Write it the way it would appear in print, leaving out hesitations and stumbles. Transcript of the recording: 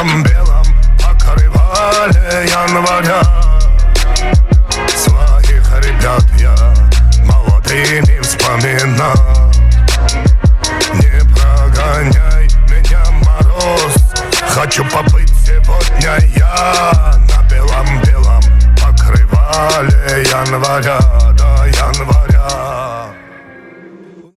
белом-белом покрывале января. Своих ребят я молодыми вспоминаю. Не прогоняй меня, мороз, хочу побыть сегодня я на белом-белом покрывале января, до января.